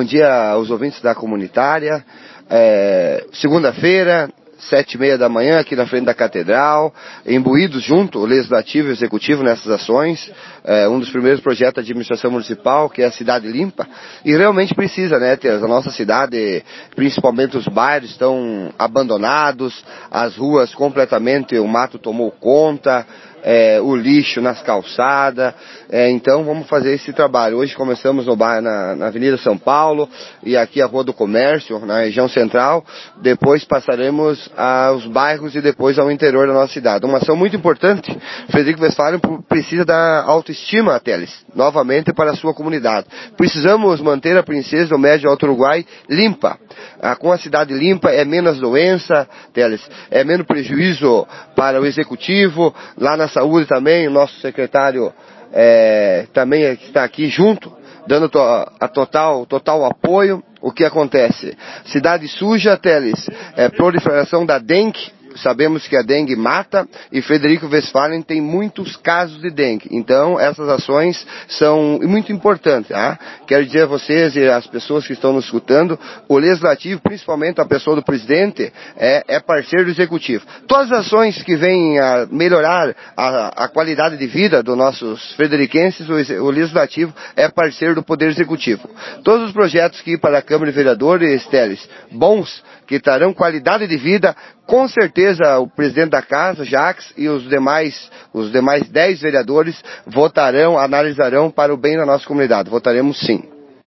Bom dia aos ouvintes da comunitária. Segunda-feira, 7h30 da manhã, aqui na frente da Catedral, imbuídos junto, o Legislativo e o Executivo nessas ações, um dos primeiros projetos da administração municipal, que é a Cidade Limpa, e realmente precisa, né, Teres? A nossa cidade, principalmente os bairros, estão abandonados, as ruas completamente, o mato tomou conta, o lixo nas calçadas, então vamos fazer esse trabalho. Hoje começamos no bairro, na Avenida São Paulo, e aqui a Rua do Comércio, na região central, depois passaremos aos bairros e depois ao interior da nossa cidade. Uma ação muito importante. Frederico Westphalen precisa dar autoestima, Teles, novamente para a sua comunidade. Precisamos manter a Princesa do Médio Alto Uruguai limpa. Com a cidade limpa é menos doença, Teles, é menos prejuízo para o Executivo, lá na saúde também, o nosso secretário também está aqui junto, dando total apoio. O que acontece? Cidade suja, Teles, proliferação da dengue. Sabemos que a dengue mata e Frederico Westphalen tem muitos casos de dengue. Então, essas ações são muito importantes. Tá? Quero dizer a vocês e às pessoas que estão nos escutando, o Legislativo, principalmente a pessoa do presidente, é parceiro do Executivo. Todas as ações que vêm a melhorar a qualidade de vida dos nossos frederiquenses, o Legislativo é parceiro do Poder Executivo. Todos os projetos que ir para a Câmara de Vereadores, Teles, bons, que trarão qualidade de vida, com certeza o presidente da casa, Jacques, e os demais 10 vereadores votarão, analisarão para o bem da nossa comunidade. Votaremos sim.